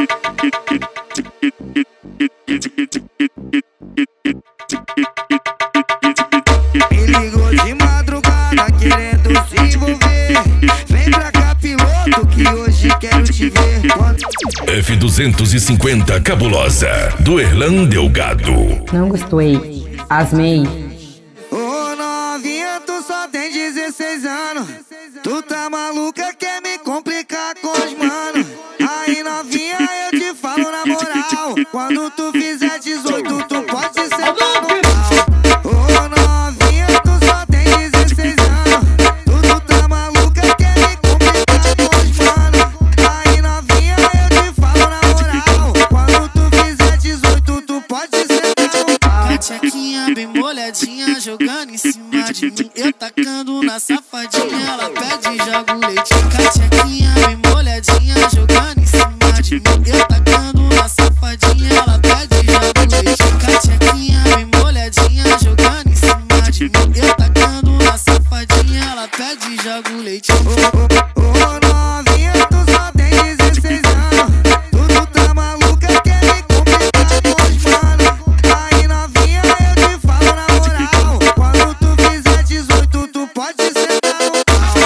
Me ligou de madrugada querendo se envolver. Vem pra cá, piloto, que hoje quero te ver. F250 Cabulosa, do Erlan Delgado. Não gostei, asmei. Ô novinha, tu só tem 16 anos. Tu tá maluca, quer me complicar com os mano. Aí novinha, eu te falo na moral. Quando tu fizer 18, tu pode sentar no pau. Ô novinha, tu só tem 16 anos. Tu tá maluca, quer me complicar com os mano. Aí novinha, eu te falo na moral. Quando tu fizer 18, tu pode sentar no pau. A tchequinha bem molhadinha, jogando em cima de mim. Eu tacando na safadinha, ela pede joga o leite. A tchequinha bem molhadinha, jogando em cima de mim. Eu tacando na safadinha, ela pede joga o leite. A tchequinha bem molhadinha, jogando em cima de mim. Eu tacando na safadinha, ela pede joga o leite. Ô novinha, tu só tem 16 anos. Tu tá maluca, quer me complicar com os mano. Aí novinha, eu te falo na moral. Quando tu fizer 18, tu pode sentar no pau.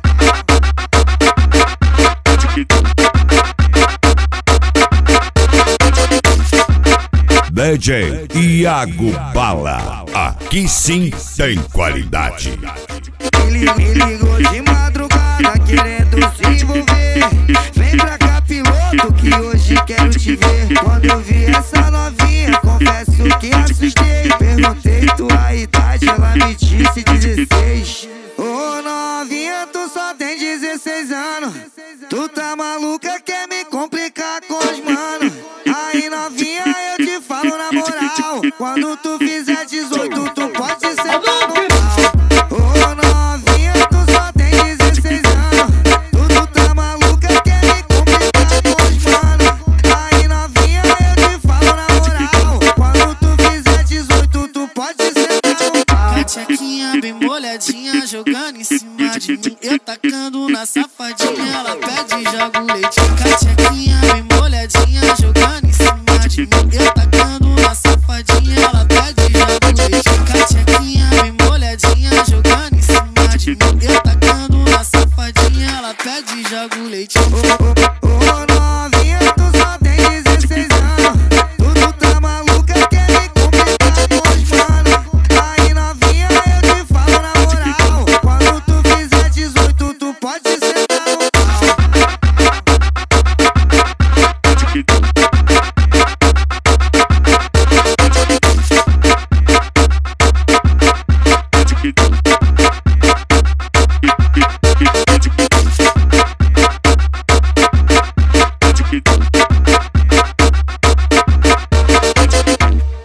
DJ Iago Bala, aqui sim tem qualidade. Me ligou de madrugada querendo se envolver. Vem pra cá, piloto, que hoje quero te ver. Quando eu vi essa novinha, confesso que assustei. Perguntei tua idade, ela me disse 16.